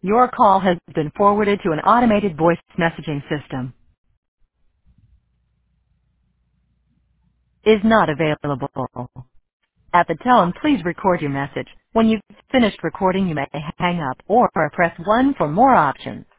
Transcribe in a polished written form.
Your call has been forwarded to an automated voice messaging system. Is not available. At the tone, please record your message. When you've finished recording, you may hang up or press 1 for more options.